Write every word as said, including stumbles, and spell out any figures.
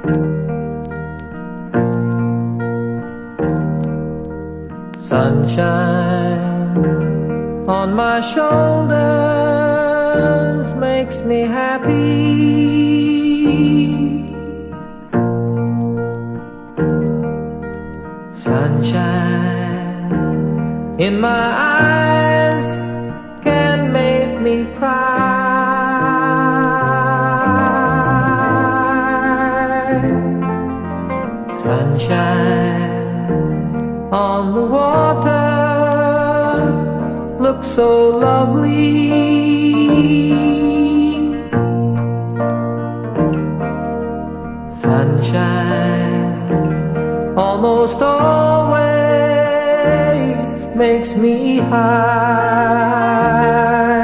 Sunshine on my shoulders makes me happy. Sunshine in my eyes can make me cry. Sunshine on the water looks so lovely.